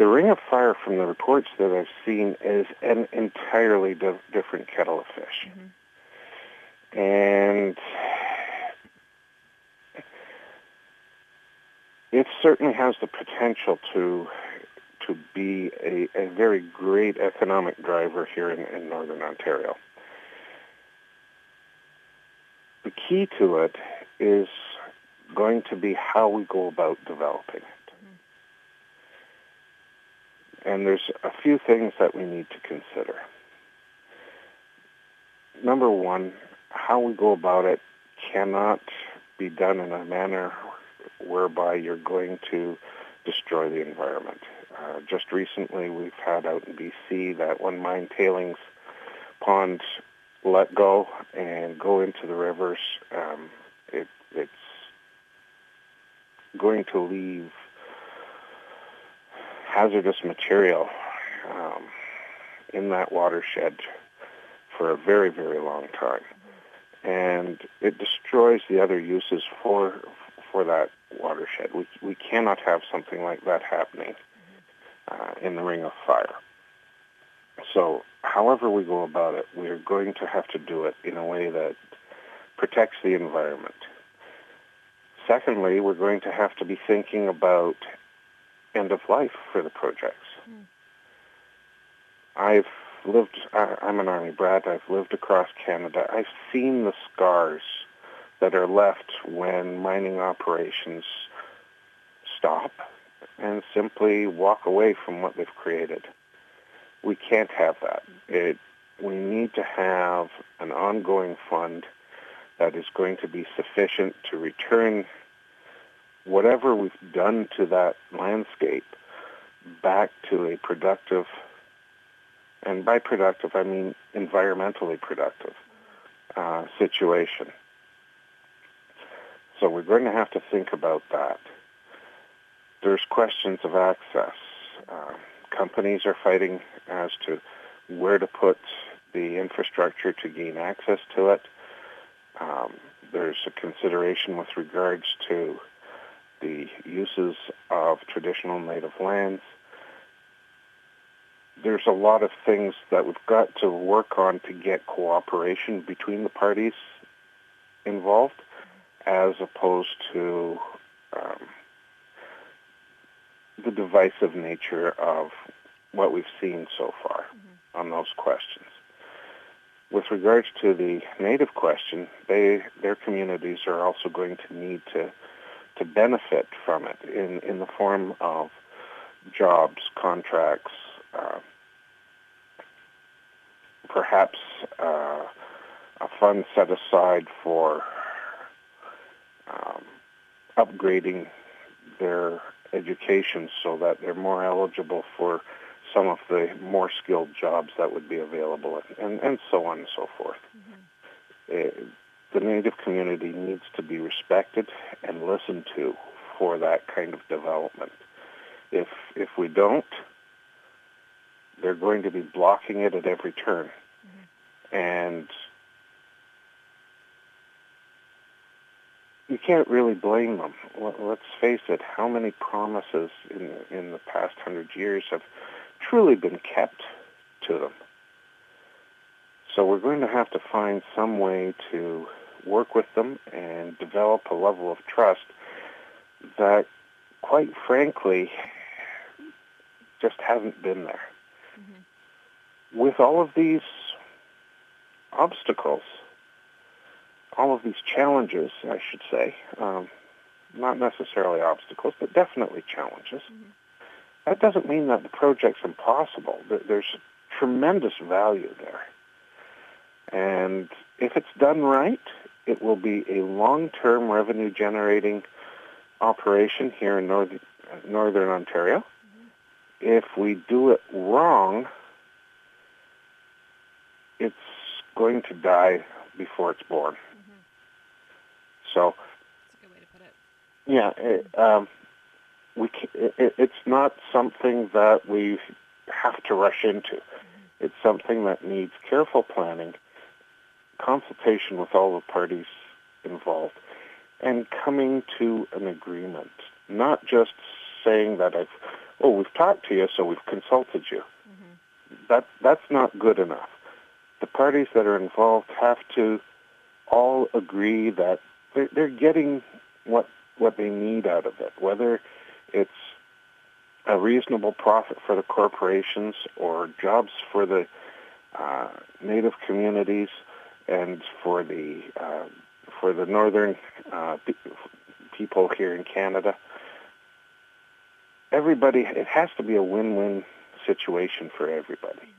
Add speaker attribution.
Speaker 1: The Ring of Fire, from the reports that I've seen, is an entirely different kettle of fish. And it certainly has the potential to be a very great economic driver here in Northern Ontario. The key to it is going to be how we go about developing it. And there's a few things that we need to consider. Number one, how we go about it cannot be done in a manner whereby you're going to destroy the environment. Just recently, we've had out in BC that one mine tailings pond let go and go into the rivers. It's going to leave hazardous material in that watershed for a very, very long time. And it destroys the other uses for that watershed. We cannot have something like that happening in the Ring of Fire. So however we go about it, we are going to have to do it in a way that protects the environment. Secondly, we're going to have to be thinking about end of life for the projects. I'm an Army brat. I've lived across Canada. I've seen the scars that are left when mining operations stop and simply walk away from what they've created. We can't have that. We need to have an ongoing fund that is going to be sufficient to return whatever we've done to that landscape back to a productive, and by productive I mean environmentally productive situation. So we're going to have to think about that. There's questions of access. Companies are fighting as to where to put the infrastructure to gain access to it. There's a consideration with regards to the uses of traditional native lands. There's a lot of things that we've got to work on to get cooperation between the parties involved, as opposed to the divisive nature of what we've seen so far on those questions. With regards to the Native question, their communities are also going to need to benefit from it in the form of jobs, contracts, perhaps a fund set aside for upgrading their education so that they're more eligible for some of the more skilled jobs that would be available, and so on and so forth. The Native community needs to be respected and listened to for that kind of development. If we don't, they're going to be blocking it at every turn. And you can't really blame them. Let's face it, how many promises in the past 100 years have truly been kept to them? So we're going to have to find some way to work with them and develop a level of trust that, quite frankly, just hasn't been there. With all of these obstacles, all of these challenges, I should say, not necessarily obstacles, but definitely challenges, that doesn't mean that the project's impossible. There's tremendous value there. And if it's done right, it will be a long-term revenue-generating operation here in Northern Ontario. If we do it wrong, it's going to die before it's born. So,
Speaker 2: that's a good way to put it.
Speaker 1: It's not something that we have to rush into. It's something that needs careful planning, consultation with all the parties involved, and coming to an agreement. Not just saying that oh, we've talked to you, so we've consulted you. That's not good enough. The parties that are involved have to all agree that they're getting what they need out of it, whether it's a reasonable profit for the corporations or jobs for the native communities and for the northern people here in Canada. Everybody, it has to be a win-win situation for everybody.